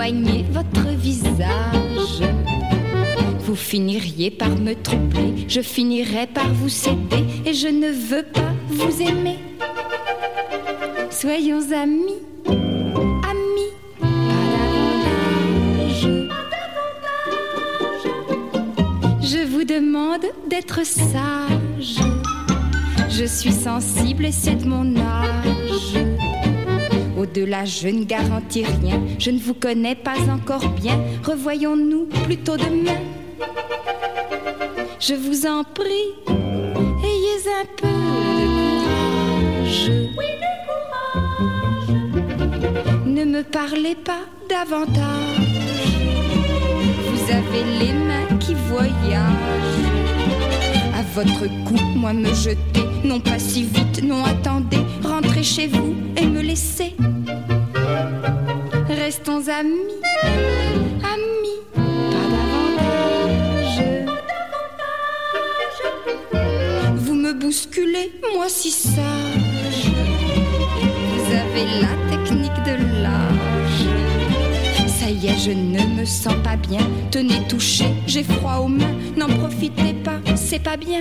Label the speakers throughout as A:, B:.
A: soigner votre visage. Vous finiriez par me troubler, je finirais par vous céder, et je ne veux pas vous aimer. Soyons amis, amis, pas davantage. Je vous demande d'être sage. Je suis sensible et c'est de mon âge. Au-delà, je ne garantis rien. Je ne vous connais pas encore bien. Revoyons-nous plutôt demain. Je vous en prie, ayez un peu de courage. Oui, de courage. Ne me parlez pas davantage. Vous avez les mains qui voyagent. À votre cou, moi me jeter. Non pas si vite, non attendez. Rentrez chez vous et me laissez. Restons amis, amis, pas davantage. Vous me bousculez, moi si sage. Vous avez la technique de l'âge. Ça y est, je ne me sens pas bien. Tenez, touchez, j'ai froid aux mains. N'en profitez pas, c'est pas bien.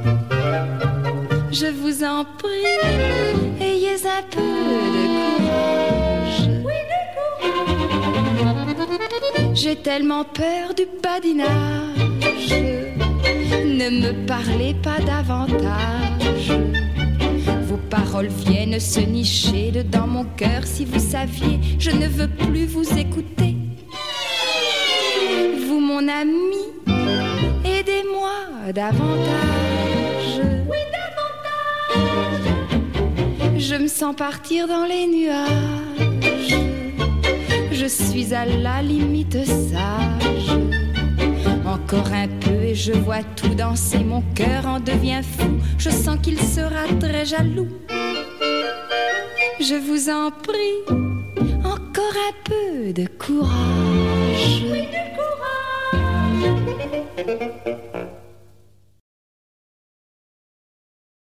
A: Je vous en prie, ayez un peu de courage. Oui, de courage. J'ai tellement peur du badinage. Ne me parlez pas davantage. Vos paroles viennent se nicher dedans mon cœur. Si vous saviez, je ne veux plus vous écouter. Vous, mon ami, aidez-moi davantage. Oui, davantage. Je me sens partir dans les nuages. Je suis à la limite sage. Encore un peu et je vois tout danser. Mon cœur en devient fou. Je sens qu'il sera très jaloux. Je vous en prie, encore un peu de courage. Oui, de courage.